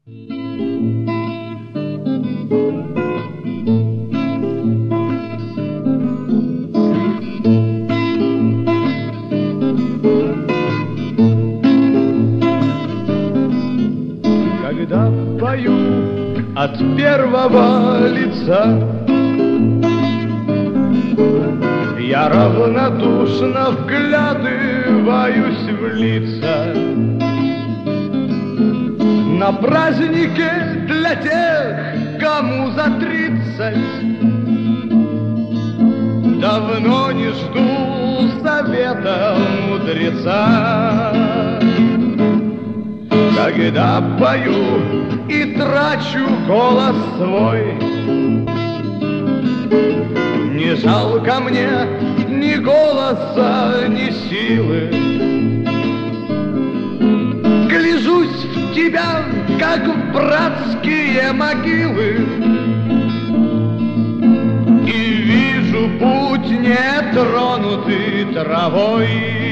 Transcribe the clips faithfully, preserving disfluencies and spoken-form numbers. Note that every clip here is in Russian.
Когда пою от первого лица, я равнодушно вглядываюсь в лица. На празднике для тех, кому за тридцать, давно не жду совета мудреца. Когда пою и трачу голос свой, не жалко мне ни голоса, ни силы. Гляжусь в тебя, как в братские могилы, и вижу путь, не тронутый травой.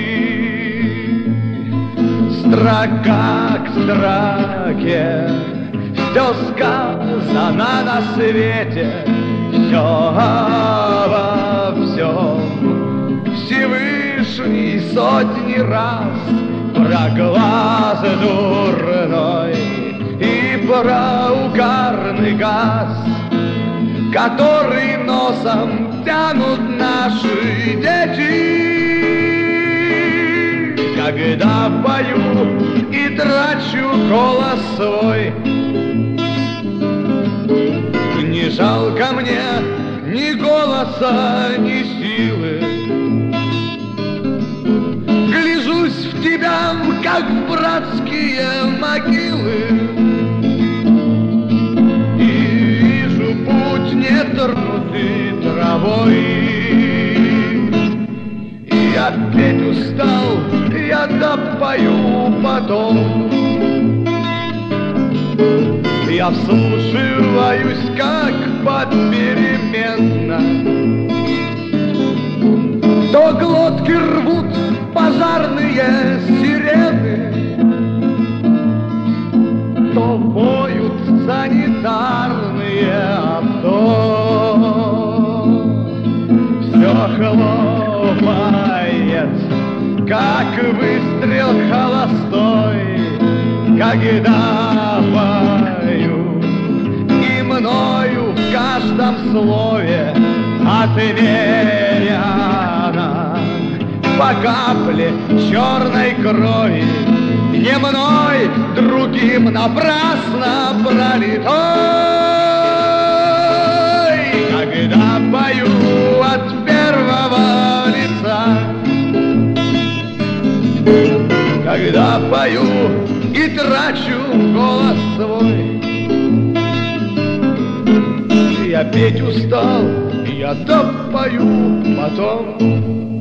Строка к строке, все сказано на свете, все во всем Всевышний сотни раз про глаз дурной и про угарный газ, который носом тянут наши дети. Когда пою и трачу голос свой, не жалко мне ни голоса, ни силы. Гляжусь в тебя, как в братские могилы, и вижу путь, не тронутый травой. Я петь устал, я допою потом. Я вслушиваюсь, как попеременно то глотки рвут пожарные сирены, то воют санитарные авто. Все хлопает, как выстрел холостой, когда пою, и мною в каждом слове отмеряно по капле черной крови, не мной, другим напрасно пролитой. Когда пою от первого лица, когда пою и трачу голос свой, я петь устал, я допою потом.